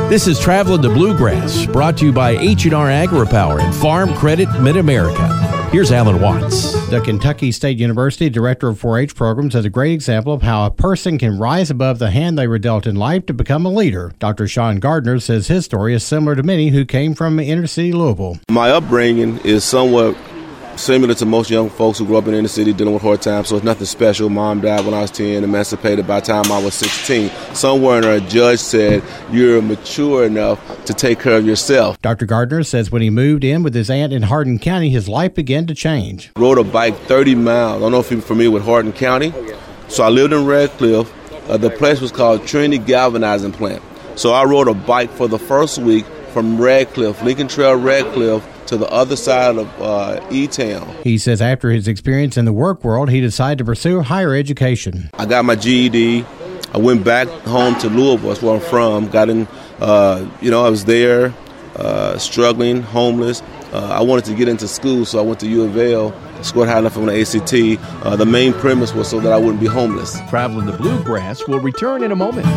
This is Traveling the Bluegrass, brought to you by H&R AgriPower and Farm Credit Mid-America. Here's Alan Watts. The Kentucky State University Director of 4-H Programs is a great example of how a person can rise above the hand they were dealt in life to become a leader. Dr. Sean Gardner says his story is similar to many who came from inner city Louisville. My upbringing is somewhat similar to most young folks who grew up in the inner city dealing with hard times, so it's nothing special. Mom died when I was 10, emancipated by the time I was 16. Somewhere in there, a judge said, you're mature enough to take care of yourself. Dr. Gardner says when he moved in with his aunt in Hardin County, his life began to change. Rode a bike 30 miles. I don't know if you're familiar with Hardin County. So I lived in Red Cliff. The place was called Trinity Galvanizing Plant. So I rode a bike for the first week from Red Cliff, Lincoln Trail, Red Cliff, to the other side of E-Town. He says after his experience in the work world, he decided to pursue higher education. I got my GED. I went back home to Louisville, that's where I'm from. Got in, I was there, struggling, homeless. I wanted to get into school, so I went to U of L, scored high enough on the ACT. The main premise was so that I wouldn't be homeless. Traveling the Bluegrass will return in a moment.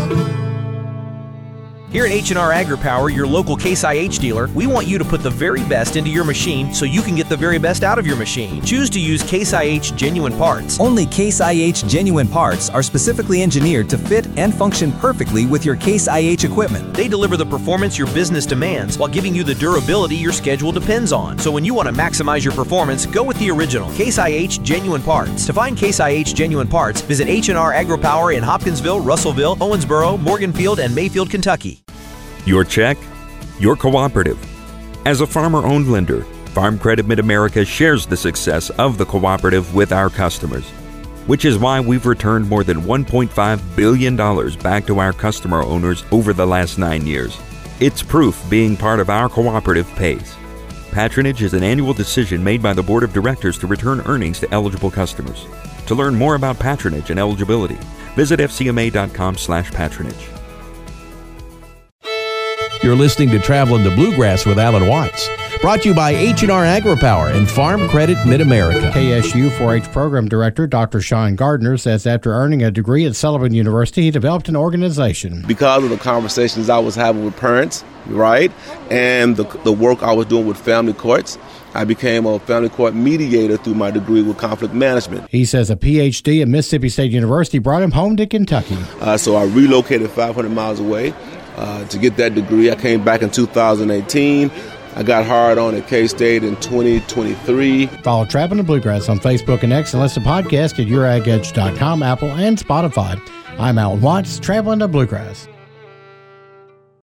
Here at H&R AgriPower, your local Case IH dealer, we want you to put the very best into your machine so you can get the very best out of your machine. Choose to use Case IH genuine parts. Only Case IH genuine parts are specifically engineered to fit and function perfectly with your Case IH equipment. They deliver the performance your business demands while giving you the durability your schedule depends on. So when you want to maximize your performance, go with the original Case IH genuine parts. To find Case IH genuine parts, visit H&R AgriPower in Hopkinsville, Russellville, Owensboro, Morganfield, and Mayfield, Kentucky. Your check, your cooperative. As a farmer-owned lender, Farm Credit Mid-America shares the success of the cooperative with our customers, which is why we've returned more than $1.5 billion back to our customer owners over the last 9 years. It's proof being part of our cooperative pays. Patronage is an annual decision made by the Board of Directors to return earnings to eligible customers. To learn more about patronage and eligibility, visit fcma.com/patronage. You're listening to Traveling the Bluegrass with Alan Watts, brought to you by H&R AgriPower and Farm Credit Mid-America. KSU 4-H Program Director Dr. Sean Gardner says after earning a degree at Sullivan University, he developed an organization. Because of the conversations I was having with parents, right, and the work I was doing with family courts, I became a family court mediator through my degree with conflict management. He says a PhD at Mississippi State University brought him home to Kentucky. So I relocated 500 miles away to get that degree. I came back in 2018. I got hired on at K-State in 2023. Follow Traveling the Bluegrass on Facebook and X and listen to podcasts at YourAgEdge.com, Apple, and Spotify. I'm Alan Watts, Traveling the Bluegrass.